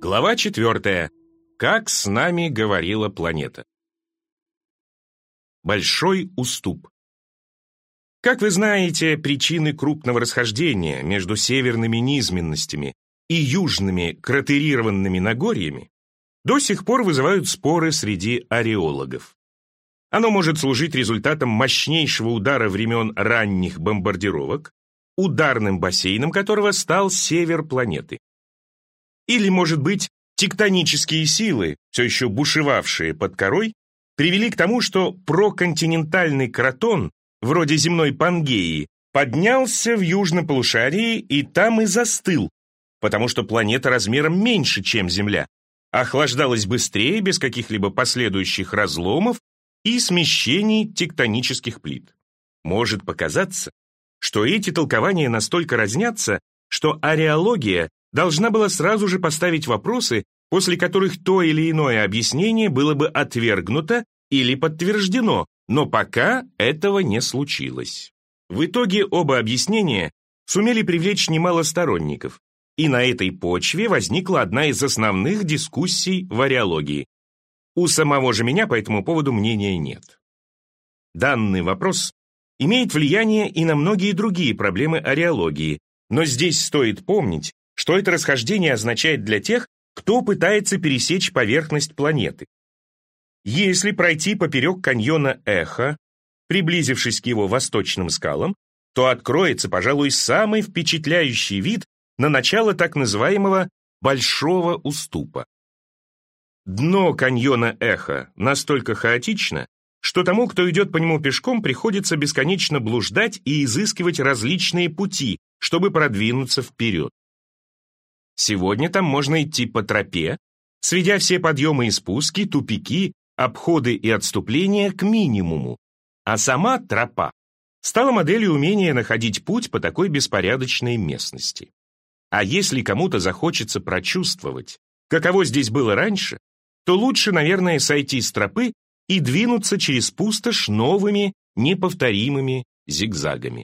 Глава 4. Как с нами говорила планета. Большой уступ. Как вы знаете, причины крупного расхождения между северными низменностями и южными кратерированными Нагорьями до сих пор вызывают споры среди ареологов. Оно может служить результатом мощнейшего удара времен ранних бомбардировок, ударным бассейном которого стал север планеты. Или, может быть, тектонические силы, все еще бушевавшие под корой, привели к тому, что проконтинентальный кротон, вроде земной Пангеи, поднялся в южном полушарии и там и застыл, потому что планета размером меньше, чем Земля, охлаждалась быстрее, без каких-либо последующих разломов и смещений тектонических плит. Может показаться, что эти толкования настолько разнятся, что ареология должна была сразу же поставить вопросы, после которых то или иное объяснение было бы отвергнуто или подтверждено, но пока этого не случилось. В итоге оба объяснения сумели привлечь немало сторонников, и на этой почве возникла одна из основных дискуссий в ареологии. У самого же меня по этому поводу мнения нет. Данный вопрос имеет влияние и на многие другие проблемы ареологии, но здесь стоит помнить, что это расхождение означает для тех, кто пытается пересечь поверхность планеты. Если пройти поперек каньона Эхо, приблизившись к его восточным скалам, то откроется, пожалуй, самый впечатляющий вид на начало так называемого Большого уступа. Дно каньона Эхо настолько хаотично, что тому, кто идет по нему пешком, приходится бесконечно блуждать и изыскивать различные пути, чтобы продвинуться вперед. Сегодня там можно идти по тропе, сведя все подъемы и спуски, тупики, обходы и отступления к минимуму, а сама тропа стала моделью умения находить путь по такой беспорядочной местности. А если кому-то захочется прочувствовать, каково здесь было раньше, то лучше, наверное, сойти с тропы и двинуться через пустошь новыми, неповторимыми зигзагами.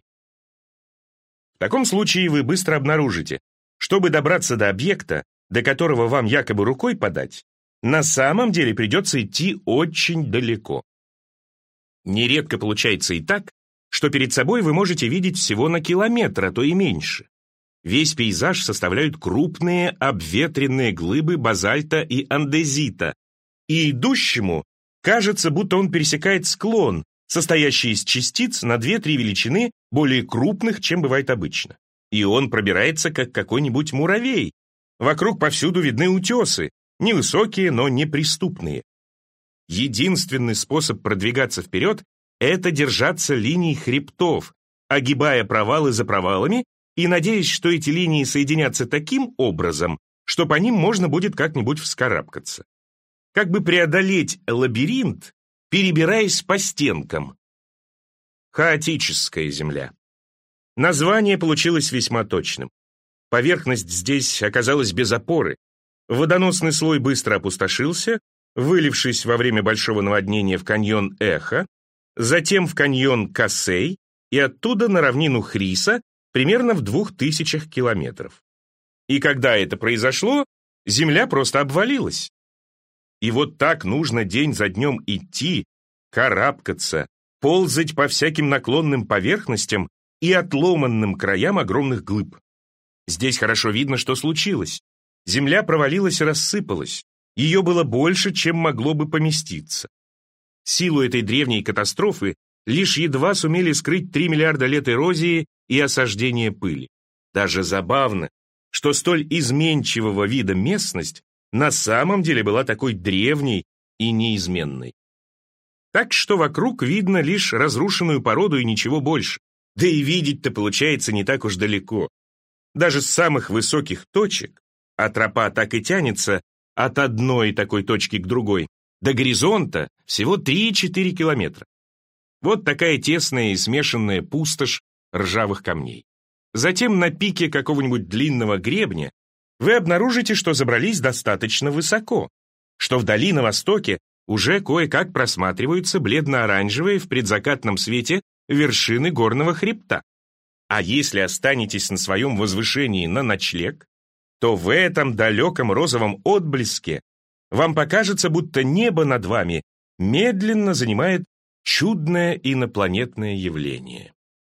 В таком случае вы быстро обнаружите, чтобы добраться до объекта, до которого вам якобы рукой подать, на самом деле придется идти очень далеко. Нередко получается и так, что перед собой вы можете видеть всего на километр, а то и меньше. Весь пейзаж составляют крупные обветренные глыбы базальта и андезита, и идущему кажется, будто он пересекает склон, состоящий из частиц на 2-3 величины более крупных, чем бывает обычно. И он пробирается, как какой-нибудь муравей. Вокруг повсюду видны утесы, невысокие, но неприступные. Единственный способ продвигаться вперед – это держаться линий хребтов, огибая провалы за провалами и надеясь, что эти линии соединятся таким образом, что по ним можно будет как-нибудь вскарабкаться. Как бы преодолеть лабиринт, перебираясь по стенкам. Хаотическая земля. Название получилось весьма точным. Поверхность здесь оказалась без опоры. Водоносный слой быстро опустошился, вылившись во время большого наводнения в каньон Эхо, затем в каньон Касей и оттуда на равнину Хриса примерно в 2000 километров. И когда это произошло, земля просто обвалилась. И вот так нужно день за днем идти, карабкаться, ползать по всяким наклонным поверхностям и отломанным краям огромных глыб. Здесь хорошо видно, что случилось. Земля провалилась и рассыпалась. Ее было больше, чем могло бы поместиться. Силу этой древней катастрофы лишь едва сумели скрыть 3 миллиарда лет эрозии и осаждения пыли. Даже забавно, что столь изменчивого вида местность на самом деле была такой древней и неизменной. Так что вокруг видно лишь разрушенную породу и ничего больше. Да и видеть-то получается не так уж далеко. Даже с самых высоких точек, а тропа так и тянется от одной такой точки к другой, до горизонта всего 3-4 километра. Вот такая тесная и смешанная пустошь ржавых камней. Затем на пике какого-нибудь длинного гребня вы обнаружите, что забрались достаточно высоко, что вдали на востоке уже кое-как просматриваются бледно-оранжевые в предзакатном свете вершины горного хребта. А если останетесь на своем возвышении на ночлег, то в этом далеком розовом отблеске вам покажется, будто небо над вами медленно занимает чудное инопланетное явление.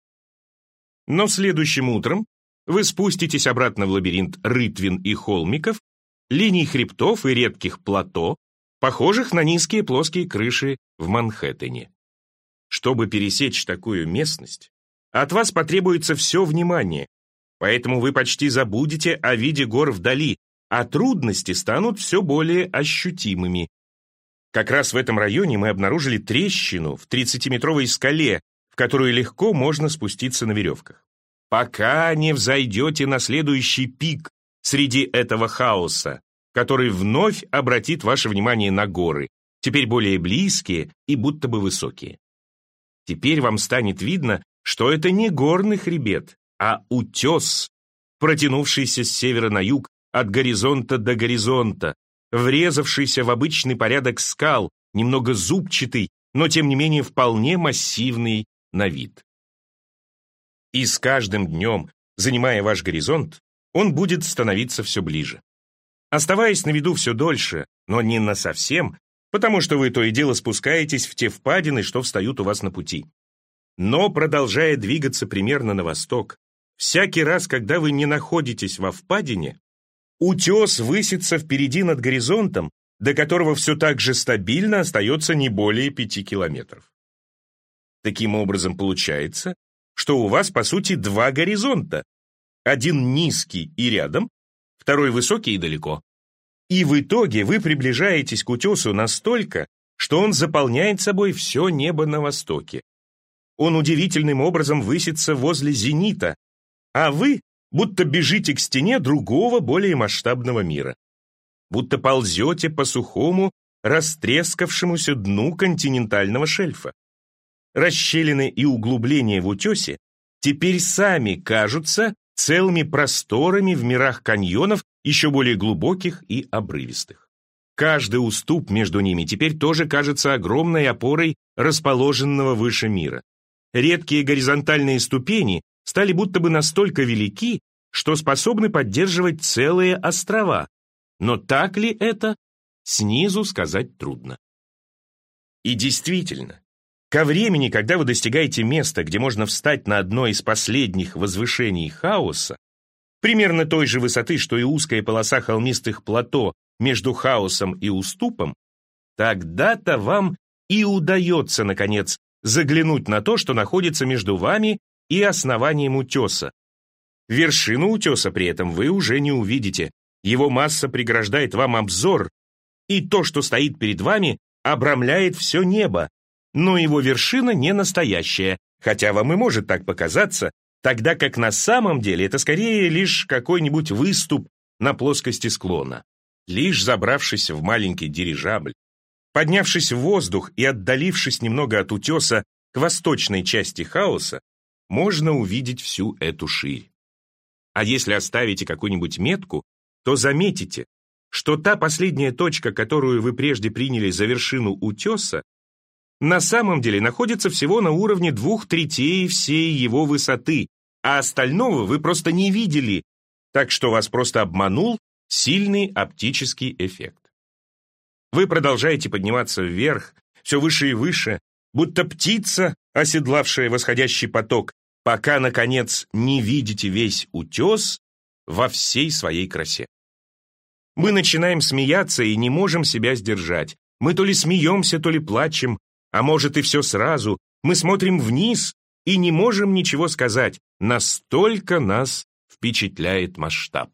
Но следующим утром вы спуститесь обратно в лабиринт рытвин и холмиков, линий хребтов и редких плато, похожих на низкие плоские крыши в Манхэттене. Чтобы пересечь такую местность, от вас потребуется все внимание, поэтому вы почти забудете о виде гор вдали, а трудности станут все более ощутимыми. Как раз в этом районе мы обнаружили трещину в 30-метровой скале, в которую легко можно спуститься на веревках. Пока не взойдете на следующий пик среди этого хаоса, который вновь обратит ваше внимание на горы, теперь более близкие и будто бы высокие. Теперь вам станет видно, что это не горный хребет, а утес, протянувшийся с севера на юг от горизонта до горизонта, врезавшийся в обычный порядок скал, немного зубчатый, но тем не менее вполне массивный на вид. И с каждым днем, занимая ваш горизонт, он будет становиться все ближе. Оставаясь на виду все дольше, но не насовсем, потому что вы то и дело спускаетесь в те впадины, что встают у вас на пути. Но, продолжая двигаться примерно на восток, всякий раз, когда вы не находитесь во впадине, утес высится впереди над горизонтом, до которого все так же стабильно остается не более 5 километров. Таким образом, получается, что у вас, по сути, два горизонта. Один низкий и рядом, второй высокий и далеко. И в итоге вы приближаетесь к утесу настолько, что он заполняет собой все небо на востоке. Он удивительным образом высится возле зенита, а вы будто бежите к стене другого, более масштабного мира. Будто ползете по сухому, растрескавшемуся дну континентального шельфа. Расщелины и углубления в утесе теперь сами кажутся целыми просторами в мирах каньонов, еще более глубоких и обрывистых. Каждый уступ между ними теперь тоже кажется огромной опорой расположенного выше мира. Редкие горизонтальные ступени стали будто бы настолько велики, что способны поддерживать целые острова. Но так ли это, снизу сказать трудно. И действительно, ко времени, когда вы достигаете места, где можно встать на одно из последних возвышений хаоса, примерно той же высоты, что и узкая полоса холмистых плато между хаосом и уступом, тогда-то вам и удается, наконец, заглянуть на то, что находится между вами и основанием утеса. Вершину утеса при этом вы уже не увидите, его масса преграждает вам обзор, и то, что стоит перед вами, обрамляет все небо, но его вершина не настоящая, хотя вам и может так показаться, тогда как на самом деле это скорее лишь какой-нибудь выступ на плоскости склона. Лишь забравшись в маленький дирижабль, поднявшись в воздух и отдалившись немного от утеса к восточной части хаоса, можно увидеть всю эту ширь. А если оставите какую-нибудь метку, то заметите, что та последняя точка, которую вы прежде приняли за вершину утеса, на самом деле находится всего на уровне 2/3 всей его высоты, а остального вы просто не видели, так что вас просто обманул сильный оптический эффект. Вы продолжаете подниматься вверх, все выше и выше, будто птица, оседлавшая восходящий поток, пока, наконец, не видите весь утес во всей своей красе. Мы начинаем смеяться и не можем себя сдержать. Мы то ли смеемся, то ли плачем, а может и все сразу. Мы смотрим вниз и не можем ничего сказать. Настолько нас впечатляет масштаб.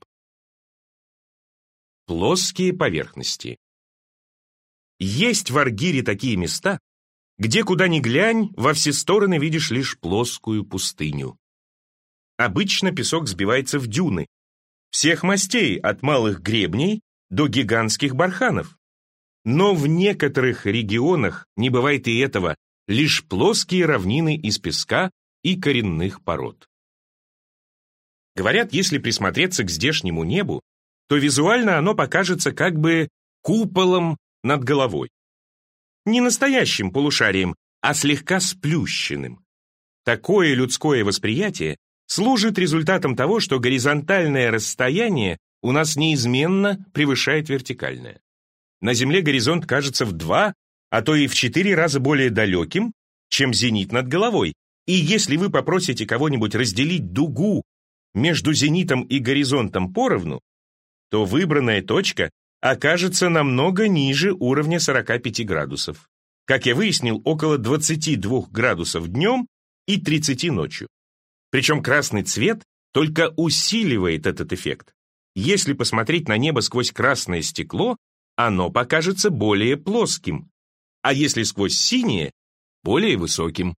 Плоские поверхности. Есть в Аргире такие места, где куда ни глянь, во все стороны видишь лишь плоскую пустыню. Обычно песок сбивается в дюны, всех мастей, от малых гребней до гигантских барханов. Но в некоторых регионах не бывает и этого, лишь плоские равнины из песка и коренных пород. Говорят, если присмотреться к здешнему небу, то визуально оно покажется как бы куполом над головой. Не настоящим полушарием, а слегка сплющенным. Такое людское восприятие служит результатом того, что горизонтальное расстояние у нас неизменно превышает вертикальное. На Земле горизонт кажется в 2, а то и в 4 раза более далеким, чем зенит над головой. И если вы попросите кого-нибудь разделить дугу между зенитом и горизонтом поровну, то выбранная точка окажется намного ниже уровня 45 градусов. Как я выяснил, около 22 градусов днем и 30 ночью. Причем красный цвет только усиливает этот эффект. Если посмотреть на небо сквозь красное стекло, оно покажется более плоским, а если сквозь синее – более высоким.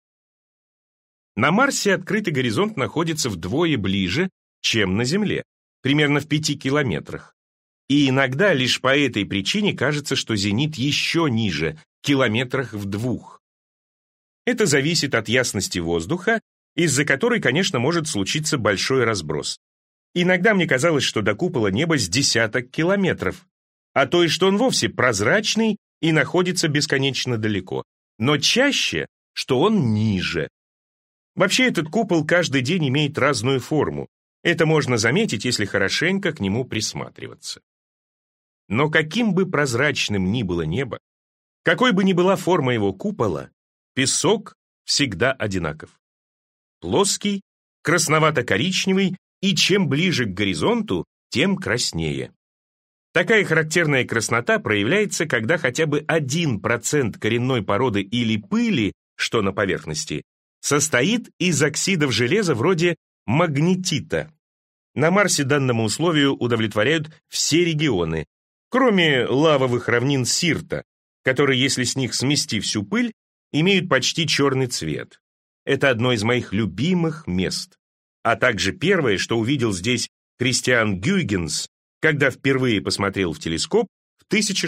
На Марсе открытый горизонт находится вдвое ближе, чем на Земле, примерно в 5 километрах. И иногда лишь по этой причине кажется, что зенит еще ниже, километрах в 2. Это зависит от ясности воздуха, из-за которой, конечно, может случиться большой разброс. Иногда мне казалось, что до купола неба с десяток километров, а то и что он вовсе прозрачный и находится бесконечно далеко. Но чаще, что он ниже. Вообще этот купол каждый день имеет разную форму. Это можно заметить, если хорошенько к нему присматриваться. Но каким бы прозрачным ни было небо, какой бы ни была форма его купола, песок всегда одинаков. Плоский, красновато-коричневый, и чем ближе к горизонту, тем краснее. Такая характерная краснота проявляется, когда хотя бы 1% коренной породы или пыли, что на поверхности, состоит из оксидов железа вроде магнетита. На Марсе данному условию удовлетворяют все регионы, кроме лавовых равнин Сирта, которые, если с них смести всю пыль, имеют почти черный цвет. Это одно из моих любимых мест, а также первое, что увидел здесь Кристиан Гюйгенс, когда впервые посмотрел в телескоп в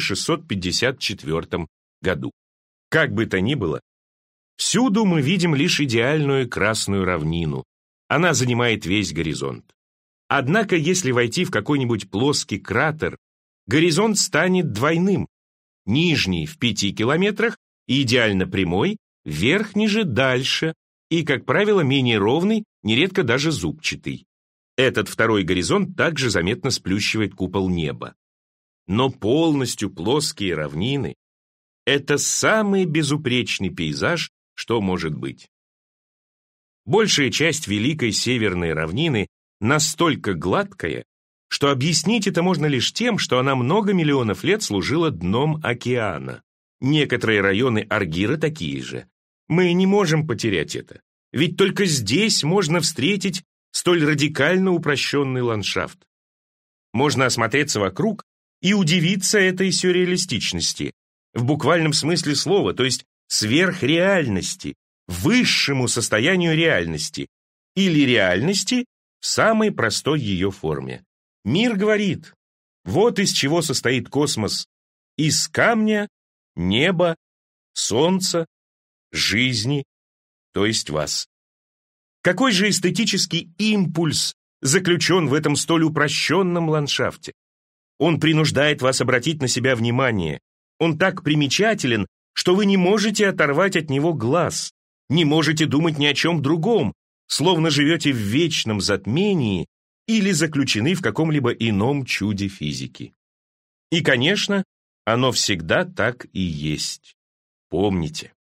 1654 году. Как бы то ни было, всюду мы видим лишь идеальную красную равнину. Она занимает весь горизонт. Однако, если войти в какой-нибудь плоский кратер, горизонт станет двойным. Нижний в 5 километрах и идеально прямой, верхний же дальше и, как правило, менее ровный, нередко даже зубчатый. Этот второй горизонт также заметно сплющивает купол неба. Но полностью плоские равнины – это самый безупречный пейзаж, что может быть. Большая часть Великой Северной равнины настолько гладкая, что объяснить это можно лишь тем, что она много миллионов лет служила дном океана. Некоторые районы Аргира такие же. Мы не можем потерять это, ведь только здесь можно встретить столь радикально упрощенный ландшафт. Можно осмотреться вокруг и удивиться этой сюрреалистичности, в буквальном смысле слова, то есть сверхреальности, высшему состоянию реальности, или реальности в самой простой ее форме. Мир говорит, вот из чего состоит космос: из камня, неба, солнца, жизни, то есть вас. Какой же эстетический импульс заключен в этом столь упрощенном ландшафте? Он принуждает вас обратить на себя внимание. Он так примечателен, что вы не можете оторвать от него глаз, не можете думать ни о чем другом, словно живете в вечном затмении или заключены в каком-либо ином чуде физики. И, конечно, оно всегда так и есть. Помните.